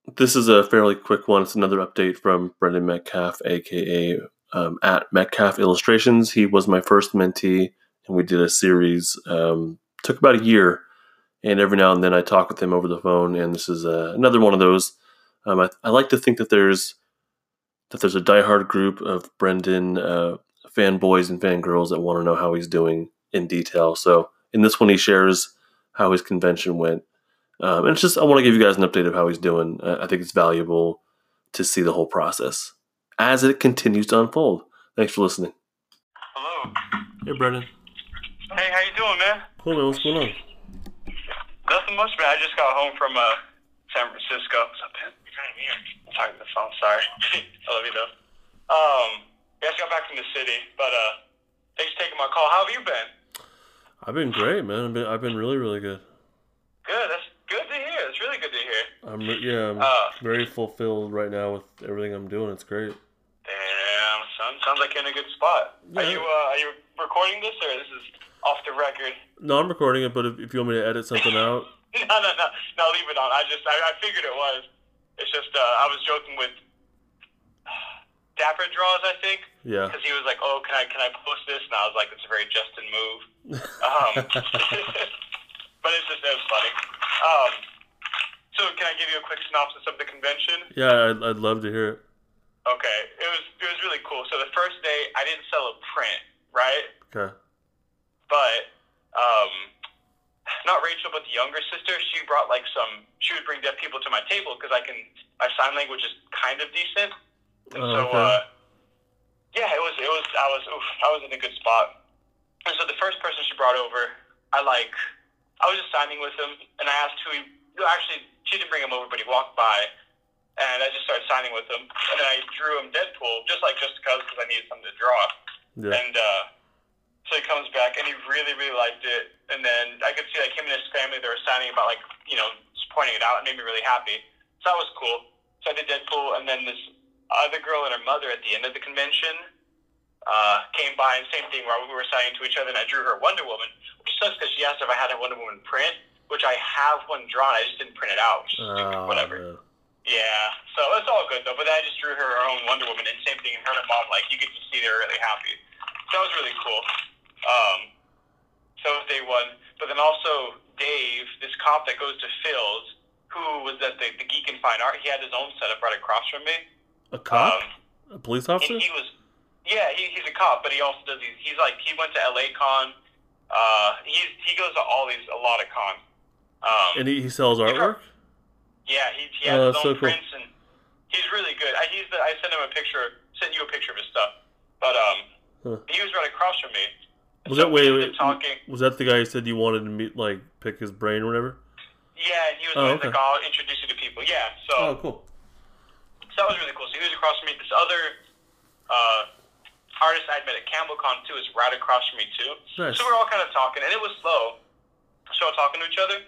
This is a fairly quick one. It's another update from Brendan Metcalf, aka at Metcalf Illustrations. He was my first mentee, and we did a series. Took about a year, and every now and then I talk with him over the phone. And this is another one of those. I like to think that there's a diehard group of Brendan fanboys and fangirls that want to know how he's doing in detail. So in this one, he shares how his convention went. And it's just, I want to give you guys an update of how he's doing. I think it's valuable to see the whole process as it continues to unfold. Thanks for listening. Hello. Hey, Brendan. Hey, how you doing, man? Cool, man. What's going on? Nothing much, man. I just got home from San Francisco. What's up, man? You're kind of here. I'm talking to the phone. Sorry. I love you, though. I just got back from the city, but thanks for taking my call. How have you been? I've been great, man. I've been really, really good. Good. That's good to hear. It's really good to hear. I'm very fulfilled right now with everything I'm doing. It's great. Damn, son. Sounds like you're in a good spot. Yeah. Are you recording this, or this is off the record? No, I'm recording it, but if you want me to edit something out. No, leave it on. I figured it was. It's just, I was joking with Dapper Draws, I think. Yeah. Because he was like, "Oh, can I post this?" And I was like, "It's a very Justin move." But it was funny. So can I give you a quick synopsis of the convention? Yeah, I'd love to hear it. Okay, it was really cool. So the first day, I didn't sell a print, right? Okay. But not Rachel, but the younger sister. She brought she would bring deaf people to my table because my sign language is kind of decent. And okay. Yeah, I was in a good spot. And so the first person she brought over, I was just signing with him, and I asked who he. Actually, she didn't bring him over, but he walked by, and I just started signing with him. And then I drew him Deadpool, just because I needed something to draw. Yeah. And so he comes back, and he really, really liked it. And then I could see him and his family, they were signing about just pointing it out. It made me really happy. So that was cool. So I did Deadpool, and then this other girl and her mother at the end of the convention came by, and same thing where we were signing to each other, and I drew her Wonder Woman, which sucks because she asked if I had a Wonder Woman print, which I have one drawn. I just didn't print it out. Whatever. Man. Yeah, so it's all good though. But then I just drew her own Wonder Woman, and same thing. Her and her mom, you could just see they were really happy. So that was really cool. So that was day one. But then also Dave, this cop that goes to Phil's, who was at the Geek and Fine Art, he had his own setup right across from me. A cop? A police officer? He was. Yeah, he's a cop, but he also does these. He went to LA Con. He goes to a lot of cons. And he sells artwork? Yeah, he has his own prints, and he's really good. I sent you a picture of his stuff, but he was right across from me. Was that the guy who said you wanted to meet, pick his brain or whatever? Yeah, and he was okay. I'll introduce you to people. Yeah, so. Oh, cool. So that was really cool. So he was across from me. This other artist I'd met at CampbellCon too is right across from me too. Nice. So we were all kind of talking, and it was slow. So we're talking to each other.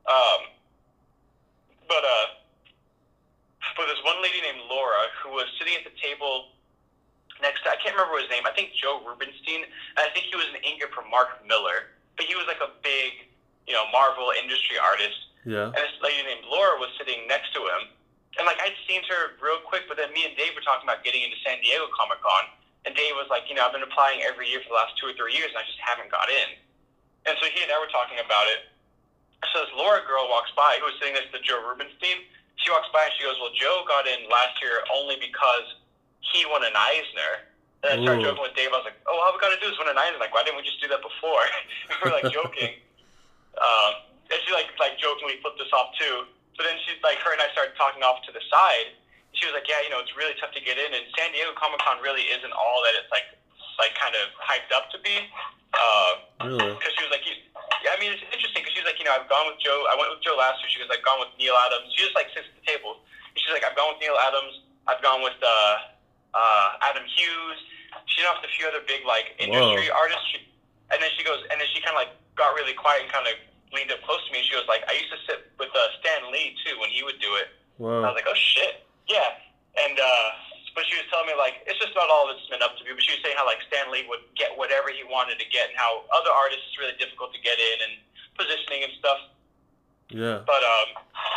But there's one lady named Laura who was sitting at the table next to, I can't remember his name, I think Joe Rubenstein, and I think he was an inker for Mark Miller, but he was a big, Marvel industry artist. Yeah. And this lady named Laura was sitting next to him, and I'd seen her real quick, but then me and Dave were talking about getting into San Diego Comic-Con, and Dave was like, I've been applying every year for the last 2 or 3 years, and I just haven't got in. And so he and I were talking about it. So this Laura girl walks by, who was sitting next to Joe Rubenstein. She walks by and she goes, "Well, Joe got in last year only because he won an Eisner." And I started joking with Dave. I was like, "Oh, all we got to do is win an Eisner. Why didn't we just do that before?" We were joking. And she jokingly flipped us off too. So then her and I started talking off to the side. She was like, "Yeah, it's really tough to get in, and San Diego Comic-Con really isn't all that it's kind of hyped up to be." Really? Because she was like, I mean, it's interesting because she's like, I've gone with Joe. I went with Joe last year. She was gone with Neil Adams. She just sits at the table. And she's like, I've gone with Neil Adams. I've gone with Adam Hughes. She knows a few other big industry artists. And then she kind of got really quiet and kind of leaned up close to me. And she was like, I used to sit with Stan Lee too when he would do it. Wow. And I was like, oh shit, yeah. And but she was telling me it's just not all it's been up to be. But she was saying how Stan Lee would get whatever he wanted to get, and how other artists it's really difficult to get in and positioning and stuff. Yeah. But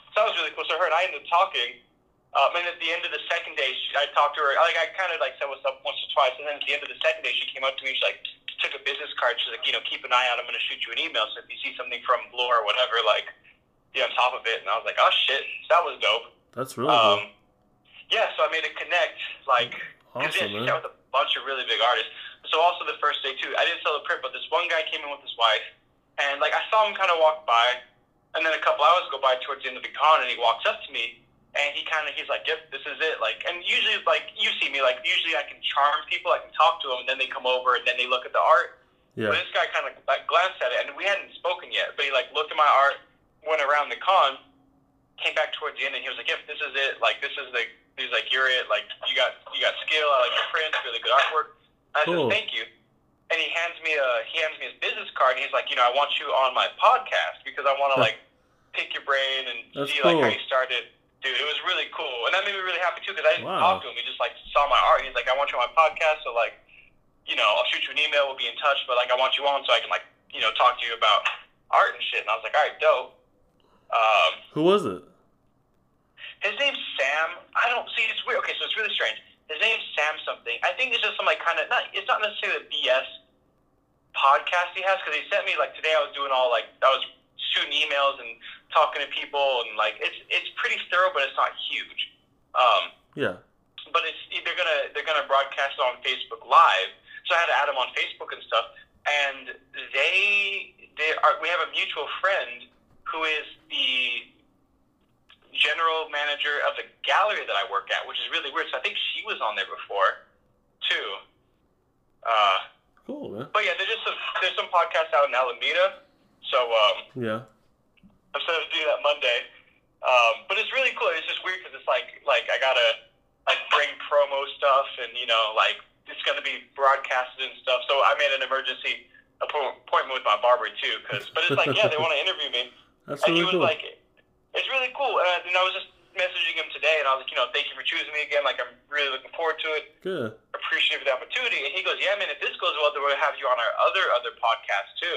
So that was really cool. So her and I ended up talking. And at the end of the second day, I talked to her. Like, I kind of like said what's up once or twice. And then at the end of the second day, she came up to me. She like took a business card. She's like, keep an eye out. I'm going to shoot you an email. So if you see something from Blue or whatever, like, be on top of it. And I was like, oh shit, that was dope. That's really cool. Yeah, so I made it connect. Like, because awesome, she got with a bunch of really big artists. So also the first day too, I didn't sell the print, but this one guy came in with his wife, and like I saw him kind of walk by, and then a couple hours go by towards the end of the con, and he walks up to me. And he's like, yep, this is it. Like, and usually, like, you see me, like, usually I can charm people, I can talk to them, and then they come over, and then they look at the art. Yeah. But this guy kind of, like, glanced at it, and we hadn't spoken yet, but he, like, looked at my art, went around the con, came back towards the end, and he was like, yep, this is it. Like, this is the, he's like, you're it. Like, you got skill. I like your prints, really good artwork. And I said, thank you. And he hands me his business card, and he's like, I want you on my podcast, because I want to, like, pick your brain and see, like, how you started. Dude, it was really cool. And that made me really happy, too, because I didn't talk to him. He just, like, saw my art. He's like, I want you on my podcast, so, like, I'll shoot you an email. We'll be in touch. But, like, I want you on so I can, like, talk to you about art and shit. And I was like, all right, dope. Who was it? His name's Sam. I don't see. It's weird. Okay, so it's really strange. His name's Sam something. I think it's just some, like, kind of, it's not necessarily a BS podcast he has, because he sent me, like, today I was doing all, like, I was shooting emails and talking to people, and like it's pretty thorough, but it's not huge. Yeah. But they're gonna broadcast it on Facebook Live, so I had to add them on Facebook and stuff. And we have a mutual friend who is the general manager of the gallery that I work at, which is really weird. So I think she was on there before too. Cool, man. But yeah, there's some podcasts out in Alameda. So yeah. I'm supposed to do that Monday, but it's really cool. It's just weird because it's like I gotta like bring promo stuff, and like it's gonna be broadcasted and stuff. So I made an emergency appointment with my barber too, but it's like they want to interview me. That's and really he was cool. like, it's really cool. And I was just messaging him today, and I was like, thank you for choosing me again. Like I'm really looking forward to it. Good. Appreciate the opportunity. And he goes, yeah, man. If this goes well, then we'll have you on our other podcast too.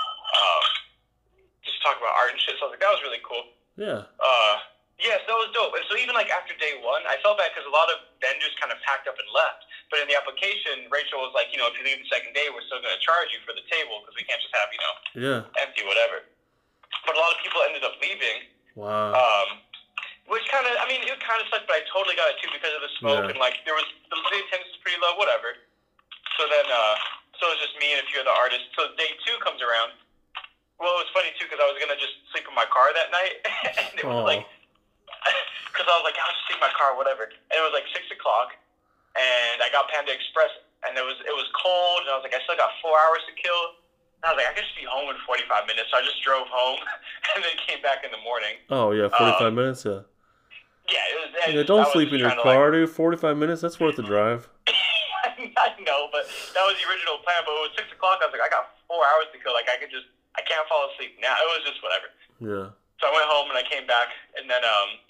Just talk about art and shit. So I was like, that was really cool. Yeah. Yeah, so that was dope. And so even like after day one, I felt bad because a lot of vendors kind of packed up and left. But in the application, Rachel was like, if you leave the second day, we're still going to charge you for the table because we can't just have, empty whatever. But a lot of people ended up leaving. Wow. Which kind of, it kind of sucked, but I totally got it too because of the smoke and like the attendance was pretty low, whatever. So then, so it was just me and a few other artists. So day two comes around. Well, it was funny, too, because I was going to just sleep in my car that night. And it was like, because I was like, I'll just sleep in my car, whatever. And it was like 6 o'clock, and I got Panda Express, and it was cold, and I was like, I still got 4 hours to kill. And I was like, I can just be home in 45 minutes. So I just drove home and then came back in the morning. Oh, yeah, 45 minutes, yeah. Yeah, it was. Don't sleep in your car, dude. 45 minutes, that's worth the drive. I know, but that was the original plan. But it was 6 o'clock. I was like, I got 4 hours to kill. Like, I can't fall asleep now. It was just whatever. Yeah. So I went home and I came back, and then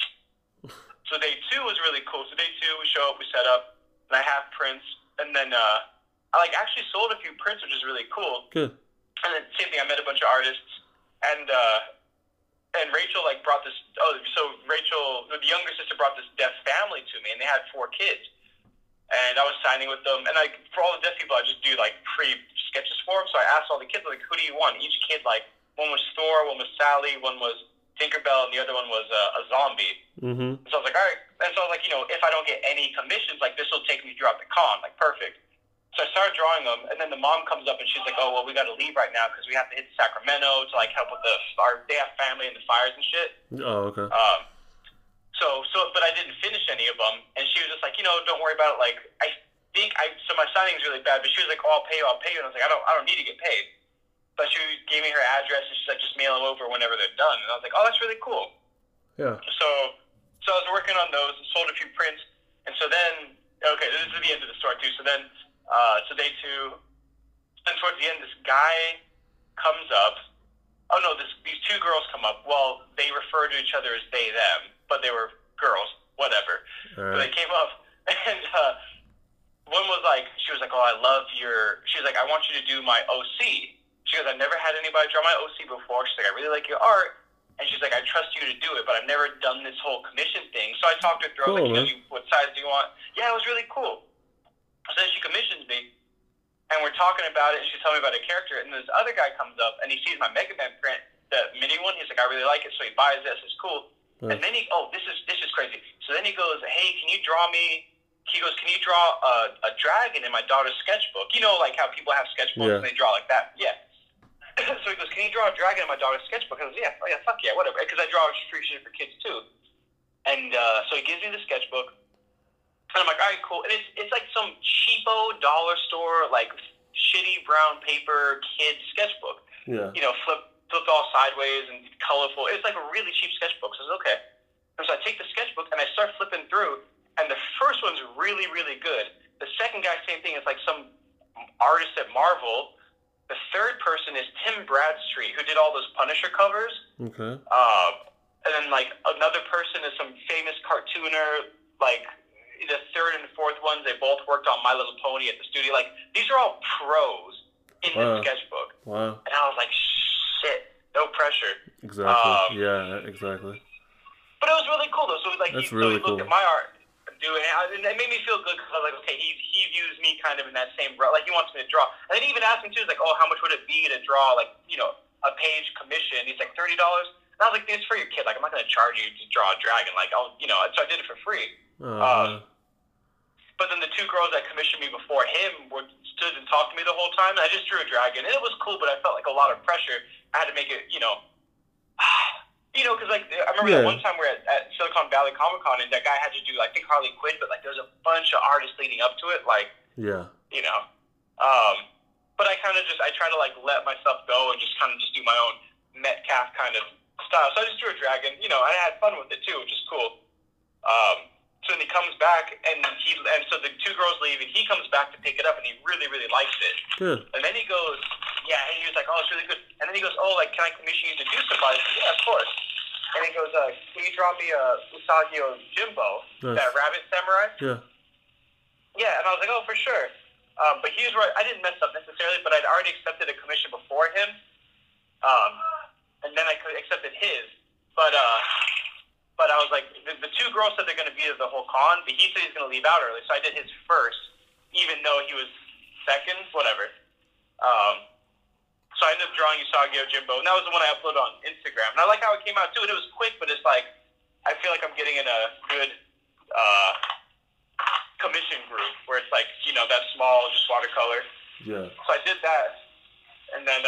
so day two was really cool. So day two, we show up, we set up, and I have prints, and then I like actually sold a few prints, which is really cool. Good. And then same thing, I met a bunch of artists, and Rachel like brought this. Oh, so Rachel, the younger sister, brought this deaf family to me, and they had 4 kids. And I was signing with them, and like for all the deaf people, I just do like free sketches for them. So I asked all the kids, like, who do you want? Each kid, like, one was Thor, one was Sally, one was Tinkerbell, and the other one was a zombie. Mm-hmm. So I was like, all right. And so I was like, if I don't get any commissions, like this will take me throughout the con, like perfect. So I started drawing them, and then the mom comes up and she's like, oh well, we got to leave right now because we have to hit Sacramento to like help with they have family and the fires and shit. Oh, okay. But I didn't finish any of them, and she was just like, don't worry about it. Like, so my signing is really bad, but she was like, oh, I'll pay you. And I was like, I don't need to get paid. But she gave me her address, and she's like, just mail them over whenever they're done. And I was like, oh, that's really cool. Yeah. So I was working on those, and sold a few prints, and so then, okay, this is the end of the story too. So then, so day two, and towards the end, this guy comes up. Oh no, these 2 girls come up. Well, they refer to each other as they, them, but they were girls, whatever. Right. So they came up, and one was like, she was like, oh, I love she was like, I want you to do my OC. She goes, I've never had anybody draw my OC before. She's like, I really like your art. And she's like, I trust you to do it, but I've never done this whole commission thing. So I talked her through. I was like, what size do you want? Yeah, it was really cool. So then she commissions me, and we're talking about it, and she's telling me about a character, and this other guy comes up, and he sees my Mega Man print, the mini one. He's like, I really like it, so he buys this. It's cool. And then this is crazy. So then he goes, hey, can you draw me? He goes, can you draw a dragon in my daughter's sketchbook? You know, like how people have sketchbooks and they draw like that. Yeah. So he goes, can you draw a dragon in my daughter's sketchbook? I was, yeah, fuck yeah, whatever. Because I draw free shit for kids too. And so he gives me the sketchbook. And I'm like, all right, cool. And it's like some cheapo dollar store, like shitty brown paper kid sketchbook. Yeah. You know, flipped all sideways and colorful. It's like a really cheap sketchbook. So I was okay. And so I take the sketchbook and I start flipping through. And the first one's really, really good. The second guy, same thing. It's like some artist at Marvel. The third person is Tim Bradstreet, who did all those Punisher covers. Okay. And then, like, another person is some famous cartooner. Like, the third and fourth ones, they both worked on My Little Pony at the studio. Like, these are all pros in the sketchbook. Wow. And I was like, shit, no pressure. Exactly. Yeah, exactly. But it was really cool, though. So, like, he looked at my art. And it made me feel good because I was like, okay, he views me kind of in that same route. Like, he wants me to draw. And then he even asked me, too, he's like, oh, how much would it be to draw, like, you know, a page commission? He's like, $30? And I was like, dude, it's for your kid. Like, I'm not going to charge you to draw a dragon. Like, you know, so I did it for free. But then the two girls that commissioned me before him stood and talked to me the whole time. And I just drew a dragon. And it was cool, but I felt like a lot of pressure. I had to make it, you know, because, like, I remember that one time we were at Silicon Valley Comic-Con, and that guy had to do, I think, Harley Quinn, but, like, there's a bunch of artists leading up to it, like, you know. But I kind of I try to, like, let myself go and just kind of just do my own Metcalf kind of style. So I just drew a dragon, you know, and I had fun with it, too, which is cool. So then he comes back, and so the two girls leave, and he comes back to pick it up, and he really, really likes it. Good. And then he goes, yeah, and he was like, oh, it's really good. And then he goes, oh, like, can I commission you to do something? I said, yeah, of course. And he goes, can you draw me a Usagio Jimbo, that rabbit samurai? Yeah. Yeah, and I was like, oh, for sure. But he was right. I didn't mess up necessarily, but I'd already accepted a commission before him. And then I accepted his. But I was like, the two girls said they're going to be at the whole con, but he said he's going to leave out early. So I did his first, even though he was second, whatever. So I ended up drawing Usagio Jimbo, and that was the one I uploaded on Instagram. And I like how it came out, too, and it was quick, but it's like, I feel like I'm getting in a good commission group, where it's like, you know, that small, just watercolor. Yeah. So I did that, and then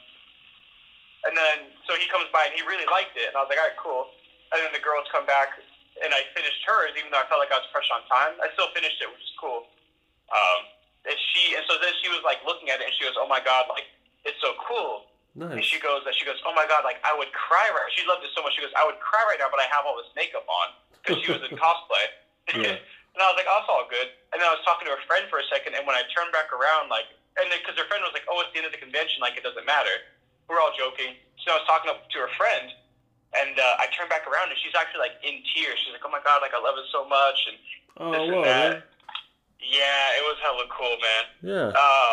so he comes by, and he really liked it, and I was like, all right, cool. And then the girls come back, and I finished hers, even though I felt like I was pressed on time. I still finished it, which is cool. And so then she was, like, looking at it, and she goes, oh, my God, like, it's so cool. Nice. And she goes, oh my God, like, I would cry right. She loved it so much. She goes, I would cry right now, but I have all this makeup on, because she was in cosplay. Yeah. And I was like, oh, it's all good. And then I was talking to her friend for a second, and when I turned back around, like, and because her friend was like, oh, it's the end of the convention, like, it doesn't matter. We're all joking. So I was talking to her friend, and I turned back around, and she's actually, like, in tears. She's like, oh my God, like, I love it so much, and this and that. Man. Yeah, it was hella cool, man. Yeah.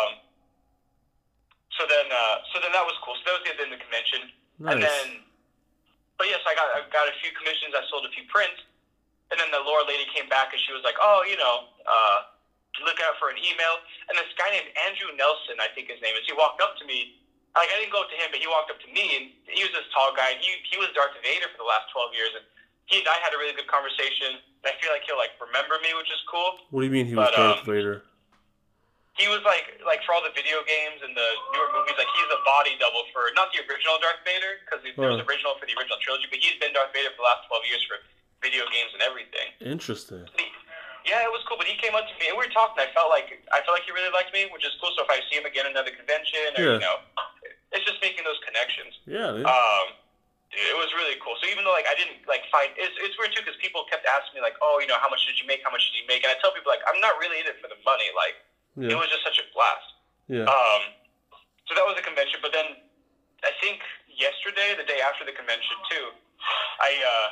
So then that was cool. So that was the end of the convention. Nice. And then, but yes, I got a few commissions. I sold a few prints. And then the lore lady came back and she was like, oh, you know, look out for an email. And this guy named Andrew Nelson, I think his name is, he walked up to me. Like, I didn't go up to him, but he walked up to me, and he was this tall guy. He was Darth Vader for the last 12 years, and he and I had a really good conversation. And I feel like he'll, like, remember me, which is cool. What do you mean he was Darth Vader? He was like for all the video games and the newer movies, like he's a body double for, not the original Darth Vader, because it was original for the original trilogy, but he's been Darth Vader for the last 12 years for video games and everything. Interesting. Yeah, it was cool, but he came up to me and we were talking. I felt like he really liked me, which is cool. So if I see him again at another convention, or you know, it's just making those connections. Yeah. Dude. Dude, it was really cool. So even though like I didn't like find, it's weird too, because people kept asking me like, oh, you know, how much did you make? How much did you make? And I tell people like, I'm not really in it for the money. Like. Yeah. It was just such a blast. Yeah. So that was a convention, but then I think yesterday, the day after the convention too, I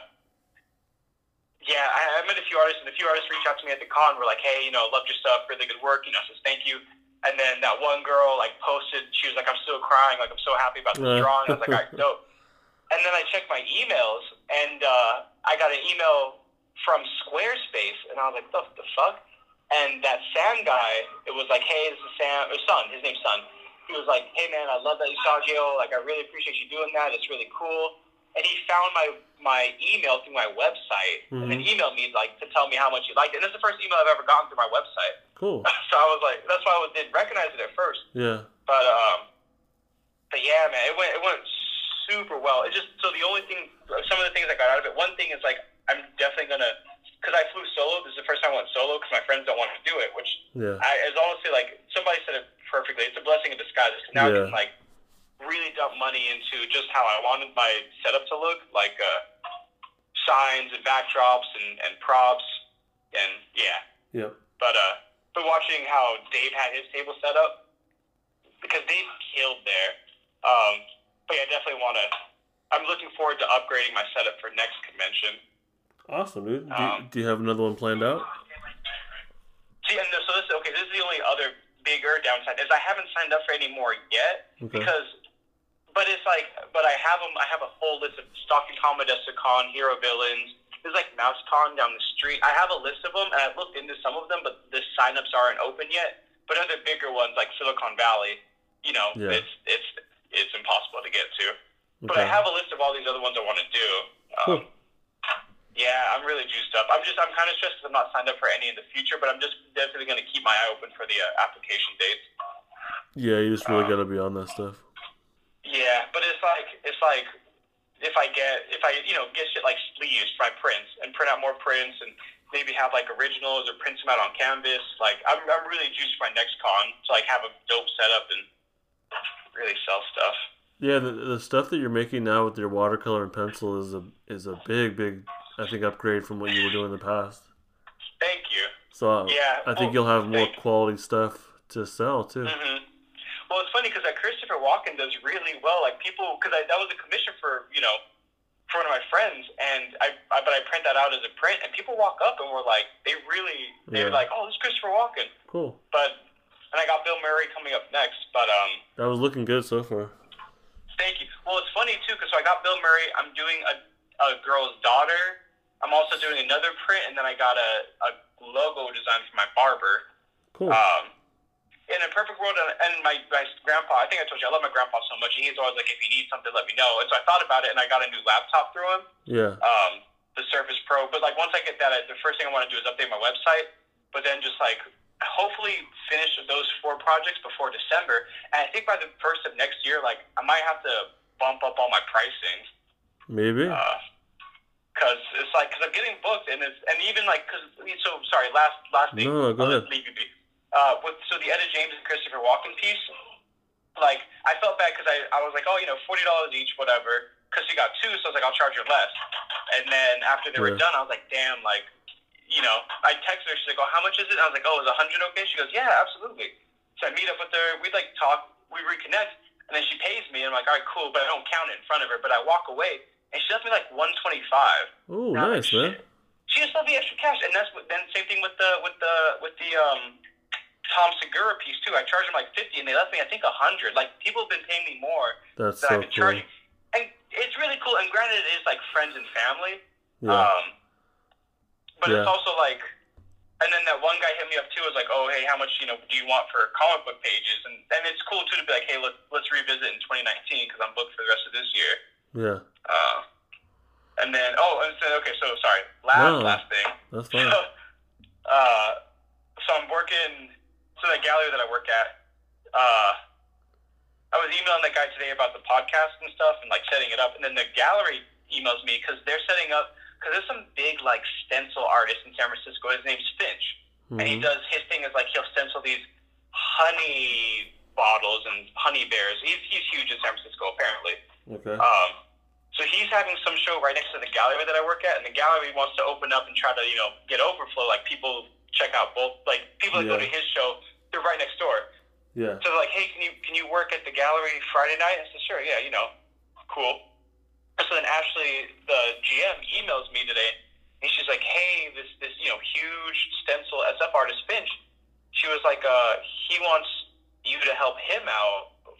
met a few artists, and a few artists reached out to me at the con. Were like, hey, you know, loved your stuff, really good work, you know, says thank you. And then that one girl like posted, she was like, I'm still crying, like I'm so happy about this drawing. I was like, all right, dope. And then I checked my emails, and I got an email from Squarespace, and I was like, what the fuck? And that Sam guy, it was like, hey, this is Sam, his son, his name's Son. He was like, hey, man, I love that you saw Gio. Like, I really appreciate you doing that. It's really cool. And he found my email through my website, and then emailed me, like, to tell me how much he liked it. And this is the first email I've ever gotten through my website. Cool. So I was like, that's why I didn't recognize it at first. Yeah. But yeah, man, it went super well. It just, so the only thing, some of the things I got out of it, one thing is, like, I'm definitely going to, because I flew solo. This is the first time I went solo because my friends don't want to do it, which is honestly, like, somebody said it perfectly. It's a blessing in disguise because now I can, like, really dump money into just how I wanted my setup to look, like signs and backdrops and props, and But watching how Dave had his table set up, because Dave killed there. But yeah, definitely I'm looking forward to upgrading my setup for next convention. Awesome, dude. Do you have another one planned out? See, and so this is the only other bigger downside is I haven't signed up for any more yet but it's like, I have them. I have a whole list of Stalking Con, Modestacon, Hero Villains. There's like MouseCon down the street. I have a list of them, and I've looked into some of them, but the signups aren't open yet. But other bigger ones like Silicon Valley, it's impossible to get to. Okay. But I have a list of all these other ones I want to do. Cool. Yeah, I'm really juiced up. I'm kind of stressed because I'm not signed up for any in the future, but I'm just definitely going to keep my eye open for the application dates. Yeah, you just really got to be on that stuff. Yeah, but it's like if I get shit like sleeves for my prints and print out more prints and maybe have like originals or print them out on canvas. Like I'm really juiced for my next con to like have a dope setup and really sell stuff. Yeah, the stuff that you're making now with your watercolor and pencil is a big I think upgrade from what you were doing in the past. Thank you. So I think you'll have more quality stuff to sell too. Mm-hmm. Well, it's funny because Christopher Walken does really well. Like people, because that was a commission for one of my friends, and I print that out as a print, and people walk up and were like, they were like, oh, this is Christopher Walken. Cool. And I got Bill Murray coming up next, but that was looking good so far. Thank you. Well, it's funny too because I got Bill Murray. I'm doing a girl's daughter. I'm also doing another print, and then I got a logo design for my barber. Cool. In a perfect world, and my grandpa, I think I told you, I love my grandpa so much. He's always like, if you need something, let me know. And so I thought about it, and I got a new laptop through him. Yeah. The Surface Pro. But like once I get that, the first thing I want to do is update my website. But then just like hopefully finish those 4 projects before December. And I think by the first of next year, like I might have to bump up all my pricing. Maybe. Because I'm getting booked, and even like last thing. No, go ahead. Leave you be. So the Etta James and Christopher Walken piece, like I felt bad because I was like, oh, $40 each, whatever. Because you got 2, so I was like, I'll charge you less. And then after they were done, I was like, damn, like, I texted her. She's like, oh, how much is it? And I was like, oh, is 100 okay? She goes, yeah, absolutely. So I meet up with her. We like talk. We reconnect, and then she pays me. And I'm like, all right, cool, but I don't count it in front of her. But I walk away, and she left me like $125. Oh, nice, man. She just left me extra cash, and then same thing with the Tom Segura piece too. I charged them like $50, and they left me I think $100. Like people have been paying me more than I've been charging, and it's really cool. And granted, it is like friends and family, but it's also like, and then that one guy hit me up too. Was like, oh hey, how much do you want for comic book pages? And it's cool too to be like, hey, let's revisit in 2019 because I'm booked for the rest of this year. Yeah. And then okay, so sorry, last thing. That's fine. So I'm working. So that gallery that I work at, I was emailing that guy today about the podcast and stuff and like setting it up. And then the gallery emails me because they're setting up, because there's some big like stencil artist in San Francisco. His name's Finch. And he does, his thing is like he'll stencil these honey bottles and honey bears. He's huge in San Francisco apparently. Okay. So he's having some show right next to the gallery that I work at, and the gallery wants to open up and try to get overflow. Like people check out both, like people that go to his show. They're right next door. Yeah. So they're like, hey, can you work at the gallery Friday night? I said, sure, yeah, cool. So then Ashley, the GM, emails me today, and she's like, hey, this huge stencil SF artist Finch. She was like, he wants you to help him out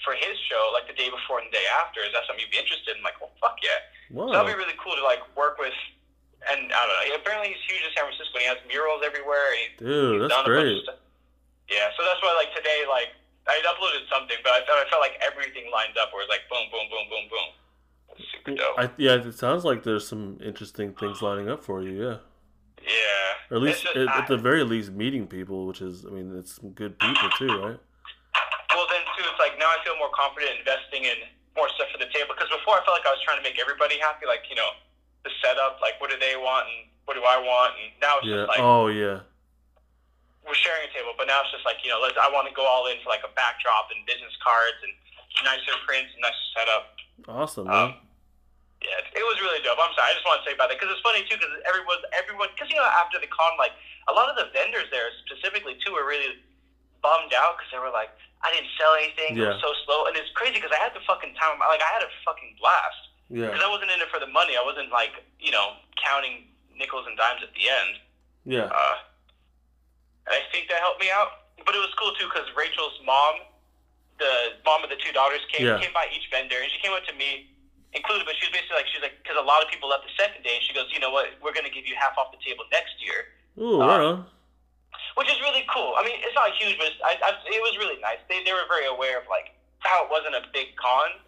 for his show, like the day before and the day after. Is that something you'd be interested in? I'm like, well, fuck yeah. Wow. So that'd be really cool to like work with. And I don't know. Apparently, he's huge in San Francisco. And he has murals everywhere. And Dude, that's great. Yeah, so that's why like today, like I uploaded something, but I felt like everything lined up. Where it's like boom, boom, boom, boom, boom. That's super dope. Yeah, it sounds like there's some interesting things lining up for you. Yeah. Yeah. Or at least, at the very least, meeting people, which is, I mean, it's some good people too, right? Well, then too, it's like now I feel more confident investing in more stuff for the table. Because before I felt like I was trying to make everybody happy, like, you know, the setup, like what do they want and what do I want, and now it's just like, oh yeah, we're sharing a table, but now it's just like, you know, I want to go all in for like a backdrop and business cards and nicer prints and nicer setup. Awesome, man. Yeah, it was really dope. I'm sorry, I just want to say about that because it's funny too, because everyone, because you know, after the con, like a lot of the vendors there specifically too were really bummed out because they were like, I didn't sell anything. It was so slow, and it's crazy because I had the fucking time. Like I had a fucking blast. Yeah. Because I wasn't in it for the money. I wasn't like, you know, counting nickels and dimes at the end. Yeah. And I think that helped me out. But it was cool too because Rachel's mom, the mom of the two daughters, came by each vendor, and she came up to me, included. But she was basically like, because a lot of people left the second day, and she goes, you know what, we're gonna give you half off the table next year. Ooh, right on. Which is really cool. I mean, it's not huge, but it was really nice. They were very aware of like how it wasn't a big con.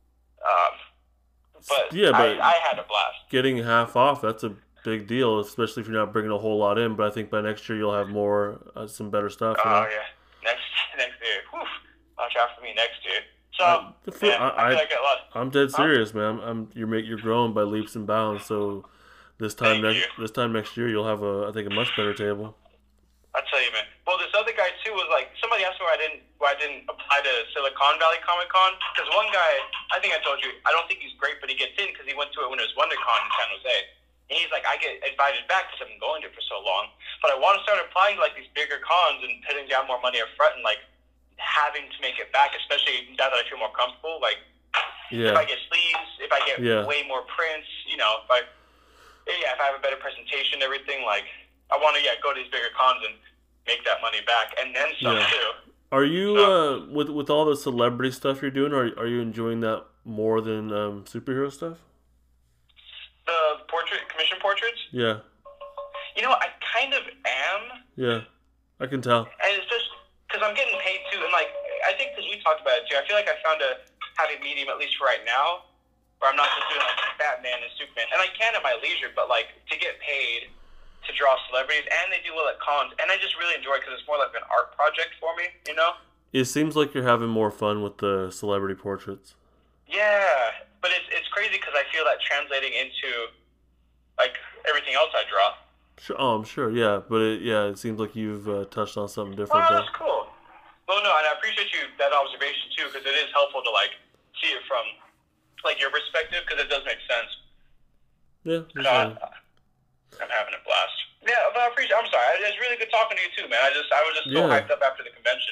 But yeah, but I had a blast. Getting half off, that's a big deal, especially if you're not bringing a whole lot in. But I think by next year you'll have more, some better stuff. Oh yeah, next year. Whew. Watch out for me next year. So I feel like I'm dead serious, man. You're growing by leaps and bounds. So this time next year you'll have I think a much better table. I tell you, man. Well, this other guy too was like, somebody asked me why I didn't apply to Silicon Valley Comic Con, because one guy, I think I told you, I don't think he's great, but he gets in because he went to it when it was WonderCon in San Jose, and he's like, I get invited back because I've been going to it for so long, but I want to start applying to like these bigger cons and putting down more money up front and like having to make it back, especially now that I feel more comfortable. Like, if I get sleeves, if I get way more prints, you know, if I have a better presentation, everything, like. I want to go to these bigger cons and make that money back, and then some too. Are you with all the celebrity stuff you're doing? Are you enjoying that more than superhero stuff? The commission portraits. Yeah. You know, I kind of am. Yeah, I can tell. And it's just because I'm getting paid too, and like I think because we talked about it too. I feel like I found a happy medium at least for right now, where I'm not just doing like Batman and Superman, and I can at my leisure, but like to get paid to draw celebrities, and they do well at cons, and I just really enjoy it because it's more like an art project for me, you know? It seems like you're having more fun with the celebrity portraits. Yeah, but it's crazy because I feel that translating into, like, everything else I draw. Sure, I'm sure, yeah, but it seems like you've touched on something different. Oh, that's cool. Well, no, and I appreciate that observation, too, because it is helpful to, like, see it from, like, your perspective, because it does make sense. Yeah, I'm having a blast. Yeah, but I appreciate. I'm sorry. It's really good talking to you too, man. I was just so hyped up after the convention.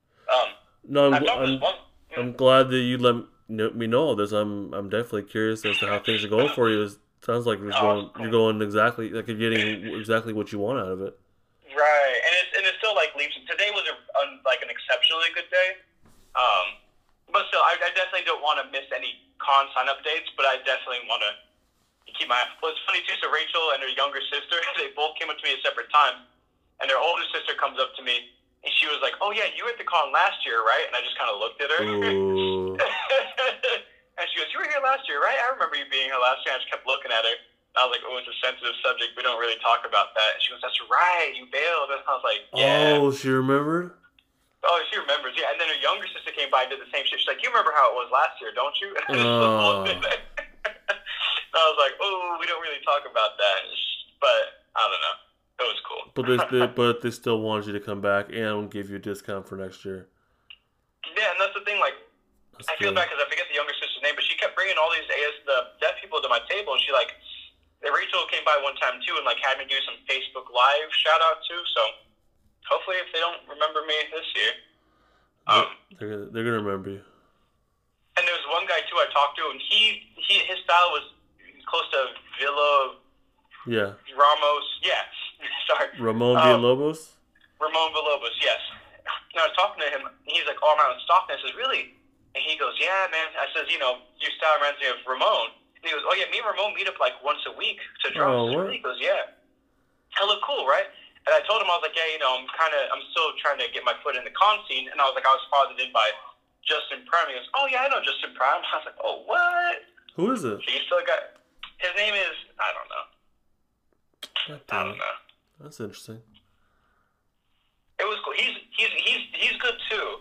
I'm glad that you let me know all this. I'm definitely curious as to how things are going for you. It sounds like you're going exactly like you're getting exactly what you want out of it. Right, and it's still like leaps. Today was like an exceptionally good day. But still, I definitely don't want to miss any con sign up dates. But I definitely want to. Well, it's funny too. So Rachel and her younger sister, they both came up to me at separate times, and their older sister comes up to me, and she was like, "Oh yeah, you were at the con last year, right?" And I just kind of looked at her, and she goes, "You were here last year, right? I remember you being here last year." I just kept looking at her. And I was like, "Oh, it's a sensitive subject. We don't really talk about that." And she goes, "That's right, you bailed." And I was like, "Yeah." Oh, she remembered. Oh, she remembers. Yeah, and then her younger sister came by and did the same shit. She's like, "You remember how it was last year, don't you?" I was like, "Oh, we don't really talk about that," but I don't know. It was cool. But they still wanted you to come back and give you a discount for next year. Yeah, and that's the thing. Like, I feel bad because I forget the younger sister's name, but she kept bringing all these the deaf people to my table, and she like, Rachel came by one time too, and like had me do some Facebook Live shout out too. So hopefully, if they don't remember me this year, they're gonna remember you. And there was one guy too I talked to, and his style was close to Villa. Yeah. Ramos. Yeah. Sorry. Ramon Villalobos? Ramon Villalobos, yes. And I was talking to him, and he's like, "Oh, I'm out in Stockton." I said, "Really?" he goes, yeah, man. I says, your style reminds me of Ramon. And he goes, oh, yeah, me and Ramon meet up like once a week to draw. Oh, what? He goes, yeah. Hella cool, right? And I told him, I was like, yeah, I'm still trying to get my foot in the con scene. And I was like, I was fathered in by Justin Prime. He goes, oh, yeah, I know Justin Prime. I was like, oh, what? Who is it? So you still got, his name is, I don't know. I don't know. That's interesting. It was cool. He's good too.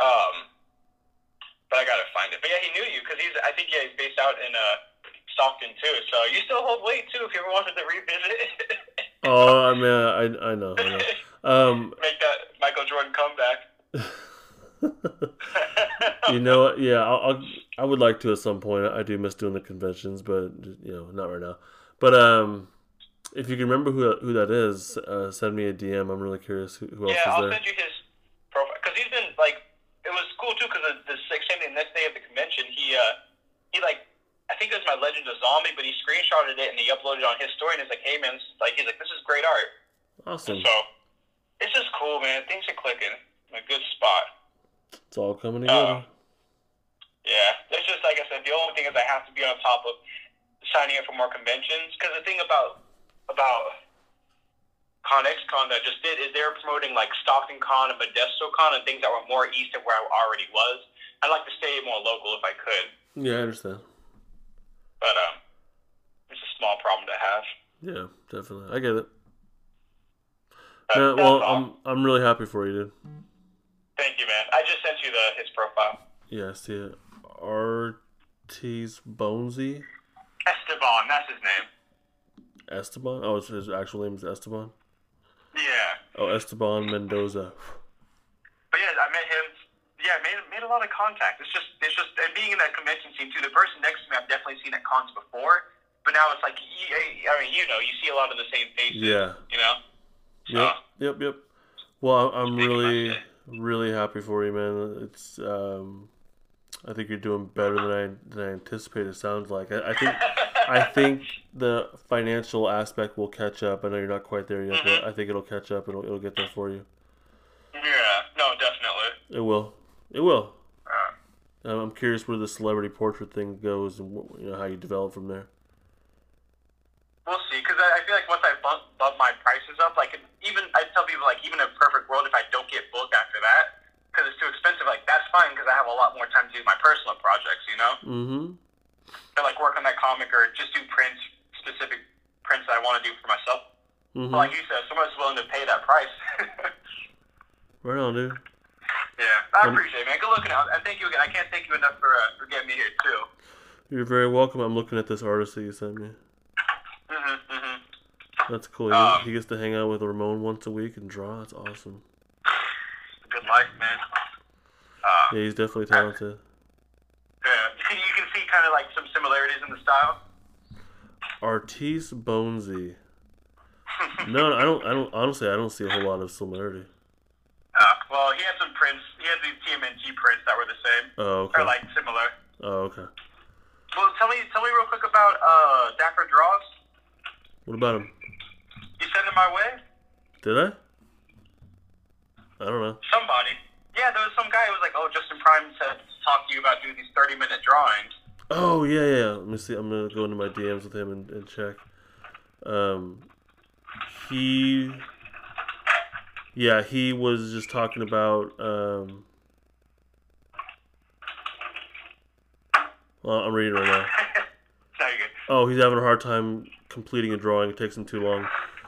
But I gotta find it. But yeah, he knew you because he's based out in Stockton too. So you still hold weight too if you ever wanted to revisit. Oh, I mean, I know. Make that Michael Jordan comeback. You know what? Yeah, I would like to at some point. I do miss doing the conventions, but not right now. But if you can remember who that is, send me a DM. I'm really curious who else is there. Yeah, I'll send you his profile because he's been like. It was cool too because the next day of the convention, he I think it was my Legend of Zombie, but he screenshotted it and he uploaded it on his story and he's like, hey man, he's like, this is great art. Awesome. So it's just cool, man. Things are clicking. In a good spot. It's all coming together. Yeah, it's just like I said. The only thing is I have to be on top of signing up for more conventions because the thing about ConXCon that I just did is they were promoting like Stockton Con and Modesto Con and things that were more east of where I already was. I'd like to stay more local if I could. Yeah, I understand. But it's a small problem to have. Yeah, definitely. I get it. No, well, I'm really happy for you, dude. Thank you, man. I just sent you his profile. Yeah, I see it. Ortiz Bonesy? Esteban, that's his name. Esteban? Oh, his actual name is Esteban? Yeah. Oh, Esteban Mendoza. But yeah, I met him. Yeah, made a lot of contact. It's just, and being in that convention scene too. The person next to me, I've definitely seen at cons before, but now it's like, I mean, you see a lot of the same faces. Yeah. Yep. Well, I'm really happy for you, man. It's, I think you're doing better than I anticipated. It sounds like. I think the financial aspect will catch up. I know you're not quite there yet, but I think it'll catch up. It'll get there for you. Yeah. No, definitely. It will. I'm curious where the celebrity portrait thing goes and how you develop from there. We'll see, because I feel like once I bump my prices up, I tell people even in a perfect world, if I don't get booked after that, because it's too expensive, that's fine because I have a lot more time to do my personal projects, Mm-hmm. Or work on that comic or just do specific prints that I want to do for myself. Mm-hmm. But like you said, someone's willing to pay that price. Right on, dude. Yeah, I appreciate it, man. Good looking out. And thank you again. I can't thank you enough for getting me here, too. You're very welcome. I'm looking at this artist that you sent me. That's cool. He gets to hang out with Ramon once a week and draw. That's awesome. Good life, man. Yeah, he's definitely talented. Yeah, you can see kind of some similarities in the style. Ortiz Bonesy. No, I don't. Honestly, I don't see a whole lot of similarity. Well, he had some prints. He had these TMNT prints that were the same. Oh, okay. Or similar. Oh, okay. Well, tell me real quick about Dapper Draws. What about him? You sent him my way? Did I? I don't know. Somebody. Yeah, there was some guy who was like, "Oh, Justin Prime said to talk to you about doing these 30-minute drawings." Oh yeah. Let me see. I'm gonna go into my DMs with him and check. He was just talking about. Well, I'm reading right now. No, you're good. Oh, he's having a hard time completing a drawing. It takes him too long.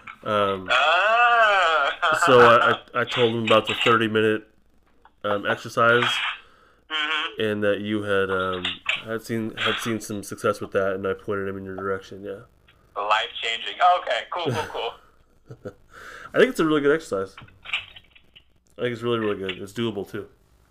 So I told him about the 30-minute exercise, and that you had seen some success with that, and I pointed him in your direction. Yeah. Life changing. Oh, okay. Cool. I think it's a really good exercise. I think it's really, really good. It's doable too.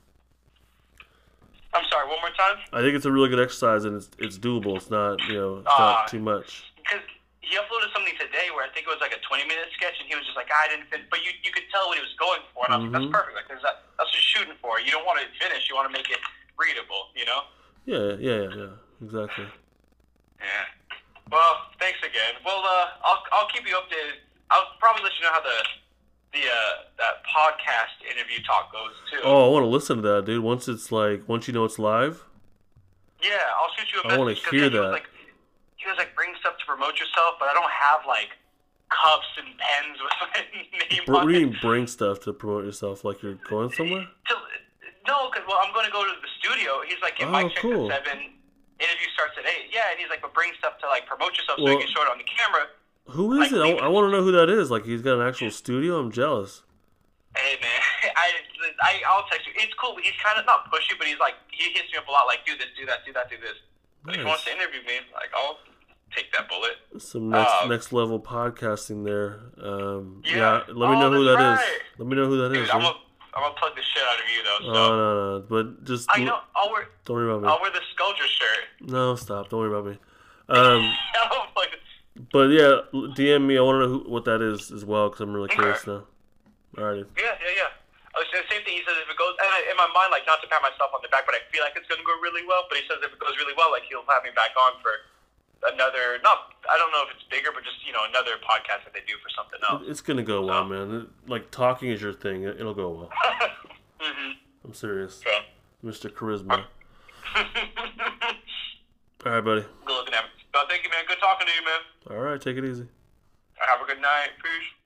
I'm sorry. One more time. I think it's a really good exercise, and it's doable. It's not not too much. Because he uploaded something today where I think it was a 20-minute sketch, and he was just like, I didn't finish, but you could tell what he was going for, and I was like, that's perfect. That's what you're shooting for. You don't want to finish. You want to make it readable. Yeah. Exactly. Yeah. Well, thanks again. Well, I'll keep you updated. I'll probably let you know how the that podcast interview talk goes too. Oh, I want to listen to that, dude. Once you know it's live. Yeah, I'll shoot you a message. I want to hear that. He was like, bring stuff to promote yourself, but I don't have like cups and pens with my name on it. What do you mean bring stuff to promote yourself? Like you're going somewhere? No, because I'm going to go to the studio. He's like, yeah, mic check cool. at 7, interview starts at 8. Yeah, and he's like, but bring stuff to like promote yourself so you can show it on the camera. Who is it? I want to know who that is. Like he's got an actual studio. I'm jealous. Hey man, I'll text you. It's cool, but he's kind of not pushy, but he's like, he hits me up a lot, like, do this, do that, do that, do this. But if he wants to interview me, like, I'll take that bullet. Some next level podcasting there. Yeah. Let me know who that is. Let me know who that is. I'm gonna plug the shit out of you though. So. No. But just. Don't worry about me. I'll wear the Sculpture shirt. No, stop. Don't worry about me. But yeah, DM me. I want to know what that is as well because I'm really curious now. Alrighty. Yeah. Same thing. He says if it goes, and in my mind, like not to pat myself on the back, but I feel like it's gonna go really well. But he says if it goes really well, like he'll have me back on for another. I don't know if it's bigger, but just another podcast that they do for something else. It's gonna go well, man. Like talking is your thing. It'll go well. I'm serious, Mr. Charisma. All right, buddy. Good looking at me. No, thank you, man. Good talking to you, man. All right, take it easy. Have a good night. Peace.